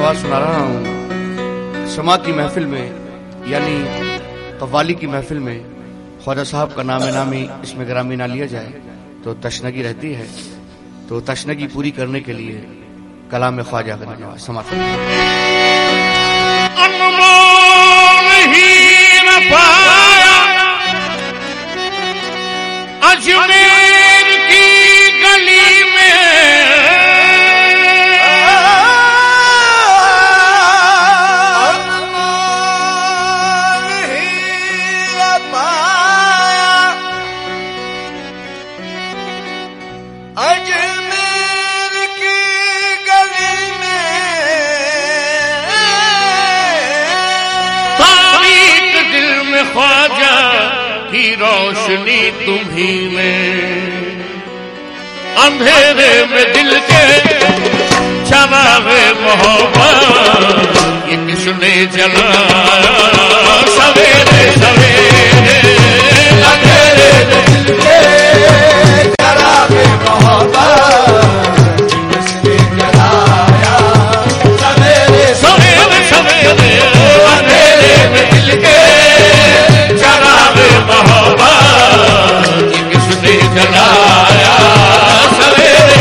नवाज सुना रहा हूँ। समा की महफिल में यानी कव्वाली की महफिल में ख्वाजा साहब का नाम नामी इसमें ग्रामी ना लिया जाए तो तशनगी रहती है। तो तशनगी पूरी करने के लिए कलाम ख्वाजा का नवाज समाप्त अजमेर की गली में अजमेर की गली में तारीख दिल में ख्वाजा की रोशनी तुम्ही में, अंधेरे में दिल के चरागे मोहब्बत ये किसने जलाया। सवेरे सवेरे अंधेरे में दिल के चरागे मोहब्बत किसने जलाया। सवेरे सवेरे सवेरे अंधेरे में दिल के चरागे मोहब्बत ये किसने जलाया। सवेरे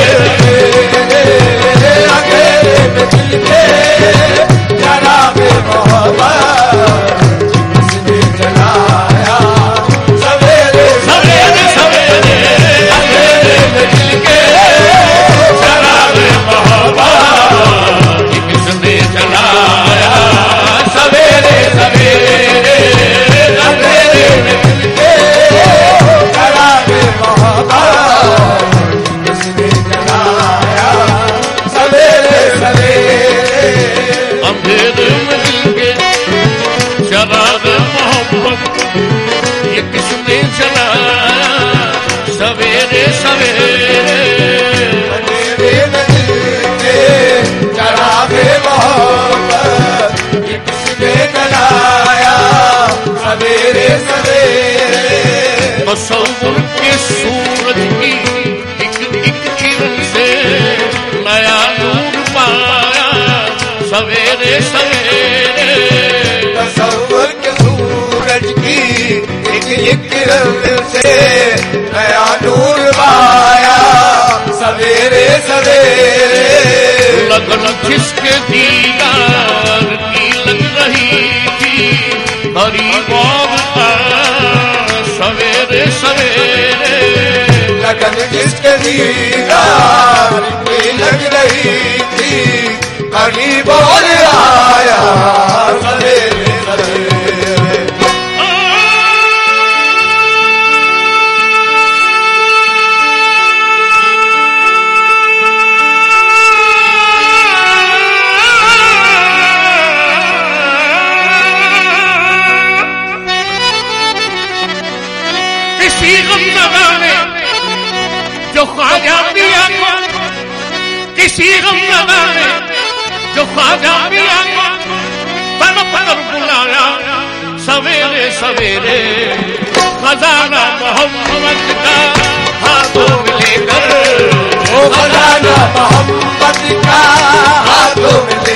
अंधेरे में दिल के चरागे मोहब्बत किसने जलाया। सवेरे सवेरे सवेरे अंधेरे में दिल के चरागे मोहब्बत ये किसने जलाया। सवेरे सवेरे अंधेरे में दिल के चरागे मोहब्बत किसने जलाया। सवेरे सवेरे अंधेरे में दिल के चरागे मोहब्बत ये किसने जलाया। सवेरे सवेरे अंधेरे में दिल के चरागे मोहब्बत ये किसने जलाया। सवेरे सवेरे तसव्वुर के सूरज की एक एक किरण से नया नूर पाया। सवेरे सवेरे तसव्वुर के सूरज की एक एक किरण से नया नूर पाया। सवेरे सवेरे लगन जिसके दीदार की लग रही थी करीब और सवेरे सवेरे लगन जिसके दीदार की लग रही थी करीब और आया। सवेरे सवेरे किसी गमनगा में जो ख्वाजा मियां को, किसी गमनगा में जो ख्वाजा मियां को तड़प कर बुलाया। सवेरे सवेरे खजाना मोहम्मद का हाथों में लेकर, ओ खजाना मोहम्मद का हाथों में